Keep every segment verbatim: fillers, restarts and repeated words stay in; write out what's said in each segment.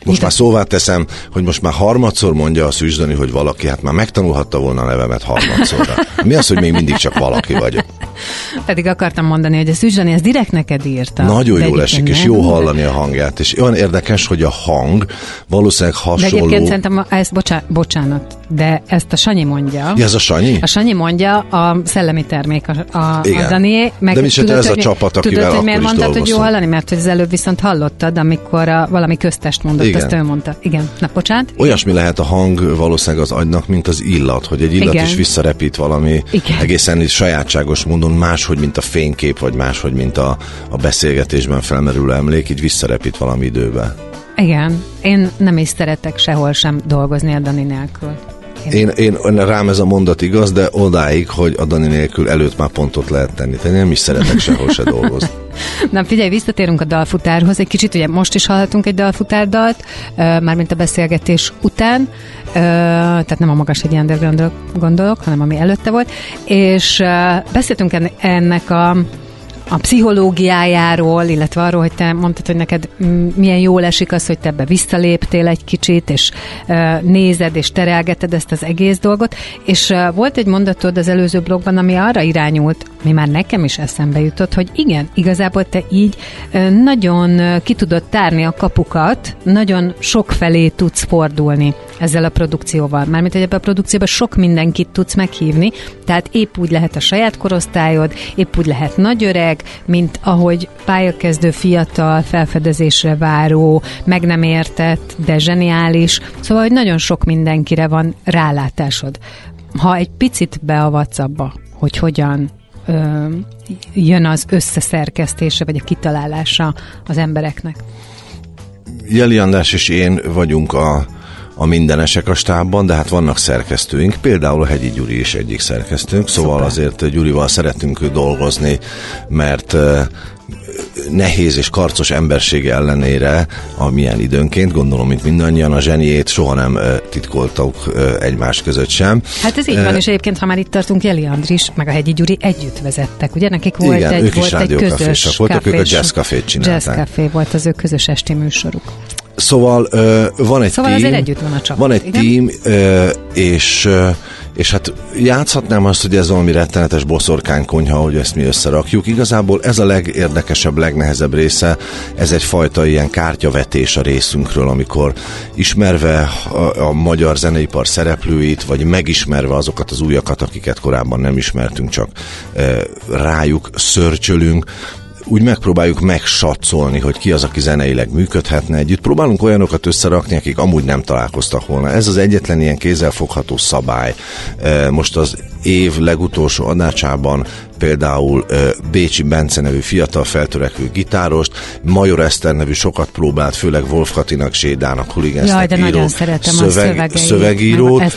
Most már szóvá teszem, hogy most már harmadszor mondja a Szűcs Dani, hogy valaki, hát már megtanulhatta volna a nevemet harmadszorra. Mi az, hogy még mindig csak valaki vagyok? Pedig akartam mondani, hogy a Szűcs Dani, ez direkt neked írta. Nagyon jól esik, és jó hallani a hangját. És olyan érdekes, hogy a hang valószínűleg hasonló... De egyébként szerintem, ezt, bocsá, bocsánat, de ezt a Sanyi mondja. Ja, ez a Sanyi? A Sanyi mondja, a szellemi termék a, a, a Danié. Meg de mi se ez a csapat, akivel tudod, hogy miért mondtad, dolgoztam. hogy jó hallani? Mert hogy az előbb viszont hallottad, amikor a, valami köztest mondott, igen. Ezt ő mondta. Igen, na bocsánat. Olyasmi lehet a hang valószínűleg az agynak, mint az illat, hogy egy illat igen. is visszarepít valami igen. egészen sajátságos módon, máshogy, mint a fénykép, vagy máshogy, mint a, a beszélgetésben felmerülő emlék, így visszarepít valami időbe. Igen, én nem is szeretek sehol sem dolgozni a Dani nélkül. Én, én, rám ez a mondat igaz, de odáig, hogy a Dani nélkül előtt már pontot lehet tenni. Tehát én nem is szeretek sehol se dolgozni. Na figyelj, visszatérünk a dalfutárhoz. Egy kicsit, ugye most is hallhatunk egy dalfutárdalt, mármint a beszélgetés után, tehát nem a Magas egy undergroundra gondolok, hanem ami előtte volt, és beszéltünk ennek a a pszichológiájáról, illetve arról, hogy te mondtad, hogy neked milyen jól esik az, hogy te ebbe visszaléptél egy kicsit, és uh, nézed, és terelgeted ezt az egész dolgot, és uh, volt egy mondatod az előző blogban, ami arra irányult, mi már nekem is eszembe jutott, hogy igen, igazából te így uh, nagyon uh, ki tudod tárni a kapukat, nagyon sok felé tudsz fordulni ezzel a produkcióval. Mármint, hogy ebben a produkcióban sok mindenkit tudsz meghívni, tehát épp úgy lehet a saját korosztályod, épp úgy lehet nagyöreg, mint ahogy pályakezdő fiatal, felfedezésre váró, meg nem értett, de zseniális. Szóval, hogy nagyon sok mindenkire van rálátásod. Ha egy picit beavatsz abba, hogy hogyan ö, jön az összeszerkesztése, vagy a kitalálása az embereknek. Jeli András és én vagyunk a a mindenesek a stábban, de hát vannak szerkesztőink, például a Hegyi Gyuri is egyik szerkesztőnk, szóval Szuper. Azért Gyurival szeretünk dolgozni, mert nehéz és karcos embersége ellenére, amilyen időnként, gondolom, mint mindannyian, a zseniét soha nem titkoltuk egymás között sem. Hát ez így van, és egyébként, ha már itt tartunk, Jeli Andris, meg a Hegyi Gyuri együtt vezettek, ugye? Nekik volt igen, egy, ők volt egy közös voltak, ők a Jazz Cafét csinálták. Jazz Café volt az ő közös esti műsoruk. Szóval uh, van egy szóval team, azért együtt van a csapat, van egy igen? team, uh, és, uh, és hát játszhatnám azt, hogy ez valami rettenetes boszorkánykonyha, hogy ezt mi összerakjuk. Igazából ez a legérdekesebb, legnehezebb része, ez egyfajta ilyen kártyavetés a részünkről, amikor ismerve a, a magyar zeneipar szereplőit, vagy megismerve azokat az újakat, akiket korábban nem ismertünk, csak uh, rájuk szörcsölünk, úgy megpróbáljuk megsatszolni, hogy ki az, aki zeneileg működhetne együtt. Próbálunk olyanokat összerakni, akik amúgy nem találkoztak volna. Ez az egyetlen ilyen kézzelfogható szabály. Most az év legutolsó adásában például Bécsi Bence nevű fiatal feltörekvő gitárost, Major Eszter nevű sokat próbált, főleg Wolf Katinak, Zsédának, Huligensnek író nagyon szeretem szöveg, a szövegírót.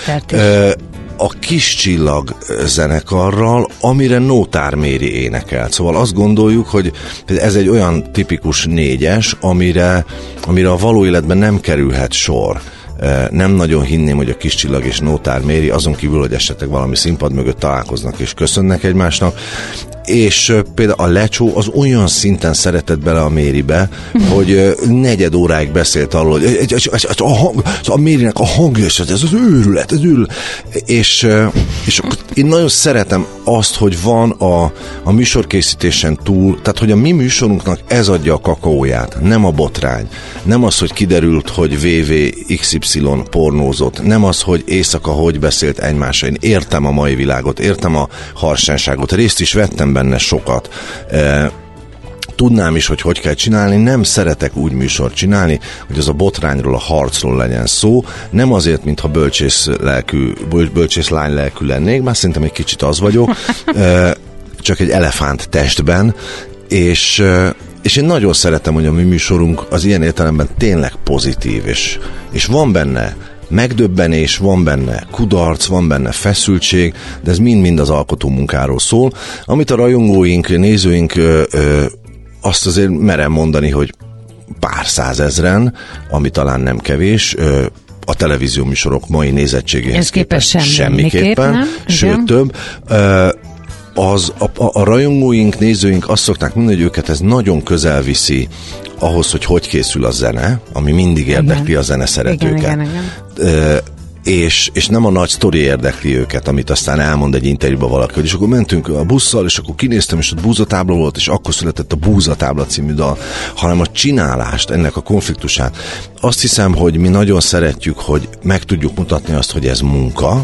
A Kis Csillag zenekarral, amire Nótár Méri énekelt. Szóval azt gondoljuk, hogy ez egy olyan tipikus négyes, amire, amire a való életben nem kerülhet sor. Nem nagyon hinném, hogy a Kis Csillag és Nótár Méri, azon kívül, hogy esetleg valami színpad mögött találkoznak és köszönnek egymásnak, és például a Lecsó az olyan szinten szeretett bele a Méribe, hogy negyed óráig beszélt arról, hogy a, hang, a Mérinek a hangja, ez az őrület, ez őrület. És, és én nagyon szeretem azt, hogy van a, a műsorkészítésen túl, tehát hogy a mi műsorunknak ez adja a kakaóját, nem a botrány. Nem az, hogy kiderült, hogy vé vé iksz ipszilon pornózott, nem az, hogy éjszaka hogy beszélt egymásra. Én értem a mai világot, értem a harsánságot, részt is vettem benne sokat. E, tudnám is, hogy hogy kell csinálni, nem szeretek úgy műsort csinálni, hogy az a botrányról, a harcról legyen szó, nem azért, mintha bölcsész lelkű, bölcsész lány lelkű lennék, már szerintem egy kicsit az vagyok, e, csak egy elefánt testben, és, és én nagyon szeretem, hogy a mi műsorunk az ilyen értelemben tényleg pozitív, és, és van benne megdöbbenés, van benne kudarc, van benne feszültség, de ez mind-mind az alkotó munkáról szól. Amit a rajongóink, nézőink ö, ö, azt azért merem mondani, hogy pár százezren, ami talán nem kevés, ö, a televízió műsorok mai nézettségéhez képest semmi, semmiképpen, nem? sőt igen. több. Ö, az a, a, a rajongóink, nézőink azt szokták mondani, hogy őket ez nagyon közel viszi ahhoz, hogy hogy készül a zene, ami mindig érdekli igen. a zene szeretőket. Igen, igen, igen. És, és nem a nagy sztori érdekli őket, amit aztán elmond egy interjúban valaki, és akkor mentünk a busszal, és akkor kinéztem, és ott búzatábla volt, és akkor született a Búzatábla című dal, hanem a csinálást, ennek a konfliktusát. Azt hiszem, hogy mi nagyon szeretjük, hogy meg tudjuk mutatni azt, hogy ez munka.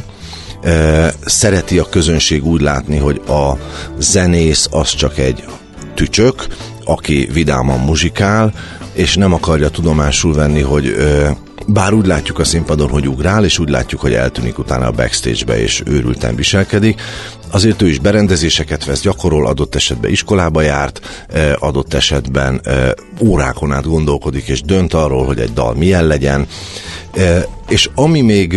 Szereti a közönség úgy látni, hogy a zenész az csak egy tücsök, aki vidáman muzsikál, és nem akarja tudomásul venni, hogy bár úgy látjuk a színpadon, hogy ugrál, és úgy látjuk, hogy eltűnik utána a backstage-be, és őrülten viselkedik. Azért ő is berendezéseket vesz, gyakorol, adott esetben iskolába járt, adott esetben órákon át gondolkodik, és dönt arról, hogy egy dal milyen legyen. És ami még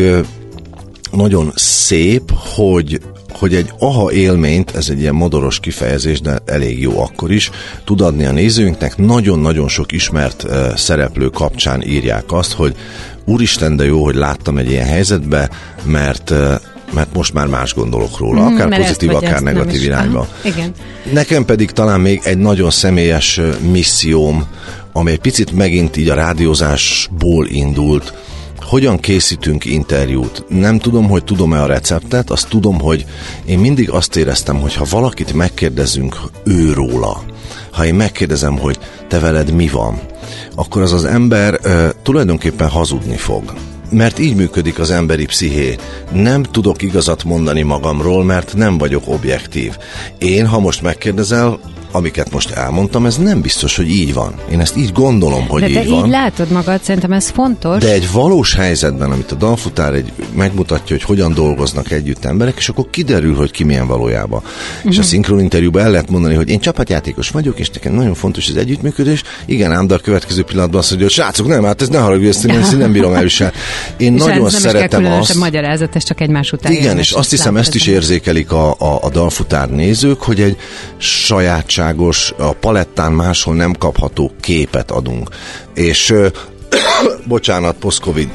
nagyon szép, hogy hogy egy aha élményt, ez egy ilyen modoros kifejezés, de elég jó akkor is, tud adni a nézőinknek. Nagyon-nagyon sok ismert uh, szereplő kapcsán írják azt, hogy úristen, de jó, hogy láttam egy ilyen helyzetbe, mert, uh, mert most már más gondolok róla, akár mm, pozitív, akár negatív irányba. Aha, igen. Nekem pedig talán még egy nagyon személyes uh, misszióm, ami egy picit megint így a rádiózásból indult. Hogyan készítünk interjút? Nem tudom, hogy tudom-e a receptet, azt tudom, hogy én mindig azt éreztem, hogy ha valakit megkérdezünk őróla, ha én megkérdezem, hogy te veled mi van, akkor az az ember uh, tulajdonképpen hazudni fog. Mert így működik az emberi psziché. Nem tudok igazat mondani magamról, mert nem vagyok objektív. Én, ha most megkérdezel, amiket most elmondtam, ez nem biztos, hogy így van. Én ezt így gondolom, hogy de így te van. így látod magad, szerintem ez fontos. De egy valós helyzetben, amit a dalfutár egy, megmutatja, hogy hogyan dolgoznak együtt emberek, és akkor kiderül, hogy ki milyen valójában. Uh-huh. És a szinkron interjúban el lehet mondani, hogy én csapatjátékos vagyok, és nekem nagyon fontos az együttműködés. Igen, ám, de a következő pillanatban azt mondja, hogy srácok, nem, hát ez ne haragudj, ezt én, ezt nem bírom elviselni. Én és nagyon szeretem azt. Magyarázat, ez csak egymás után. Igen, és azt hiszem, ezt is érzékelik a, a, a dalfutár nézők, hogy egy sajátságos, a palettán máshol nem kapható képet adunk. És uh, bocsánat, post-covid,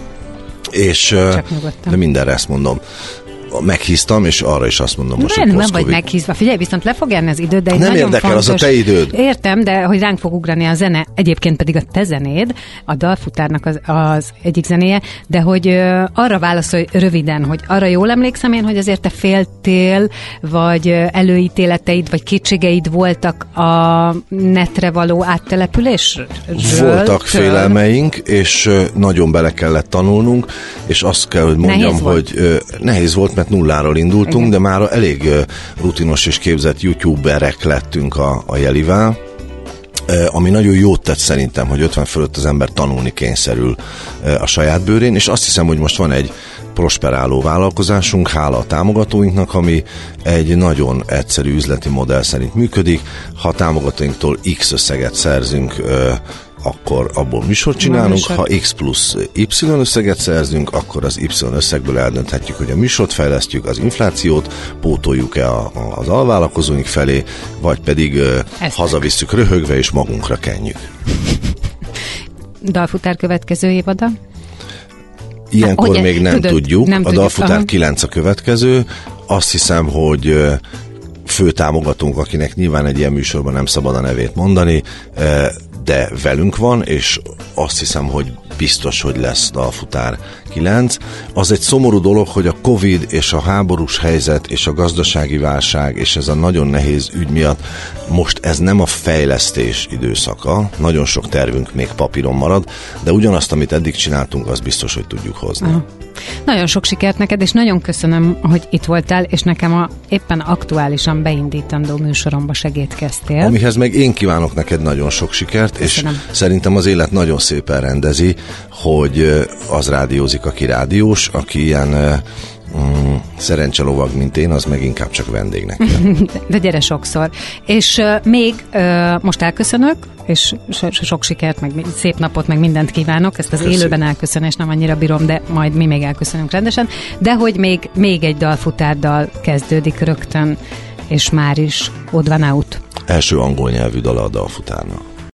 és uh, de mindenre ezt mondom. Meghíztam, és arra is azt mondom most, nem, hogy post-covid. Nem vagy meghízva. Figyelj, viszont le fog járni az időd, de egy nem nagyon érdekel, fontos... az a te időd. Értem, de hogy ránk fog ugrani a zene, egyébként pedig a te zenéd, a dalfutárnak az, az egyik zenéje, de hogy uh, arra válaszolj röviden, hogy arra jól emlékszem én, hogy azért te féltél, vagy előítéleteid, vagy kétségeid voltak a netre való áttelepülésről? Voltak félelmeink, és nagyon bele kellett tanulnunk, és azt kell, hogy mondjam, nehéz hogy uh, nehéz volt, mert nulláról indultunk, igen. De már elég uh, rutinos és képzett youtuberek lettünk a, a Jelivel, uh, ami nagyon jót tett szerintem, hogy ötven fölött az ember tanulni kényszerül uh, a saját bőrén, és azt hiszem, hogy most van egy prosperáló vállalkozásunk, hála a támogatóinknak, ami egy nagyon egyszerű üzleti modell szerint működik. Ha a támogatóinktól X összeget szerzünk, uh, akkor abból műsort csinálunk, műsor. Ha X plusz Y összeget szerzünk, akkor az Y összegből eldönthetjük, hogy a műsort fejlesztjük, az inflációt pótoljuk-e a, a, az alvállalkozóink felé, vagy pedig uh, hazavisszük röhögve, és magunkra kenjük. Dalfutár következő évada? Ilyenkor hát, még nem tudod, tudjuk. Nem a tudjuk. Dalfutár kilenc a következő. Azt hiszem, hogy uh, fő támogatónk, akinek nyilván egy ilyen műsorban nem szabad a nevét mondani, uh, de velünk van, és azt hiszem, hogy biztos, hogy lesz Dalfutár kilenc. Az egy szomorú dolog, hogy a Covid és a háborús helyzet és a gazdasági válság és ez a nagyon nehéz ügy miatt most ez nem a fejlesztés időszaka. Nagyon sok tervünk még papíron marad, de ugyanazt, amit eddig csináltunk, az biztos, hogy tudjuk hozni. Aha. Nagyon sok sikert neked, és nagyon köszönöm, hogy itt voltál, és nekem a éppen aktuálisan beindítandó műsoromba segítkeztél. Amihez meg én kívánok neked nagyon sok sikert, köszönöm. És szerintem az élet nagyon szépen rendezi, hogy az rádiózik, aki rádiós, aki ilyen mm, szerencselovag, mint én, az meg inkább csak vendégnek kell. De gyere sokszor. És uh, még uh, most elköszönök, és so- sok sikert, meg szép napot, meg mindent kívánok. Ezt az Köszönöm. Élőben elköszönés nem annyira bírom, de majd mi még elköszönünk rendesen. De hogy még, még egy dalfutárdal kezdődik rögtön, és már is Odd Van Out. Első angol nyelvű dala a Dalfutárnak.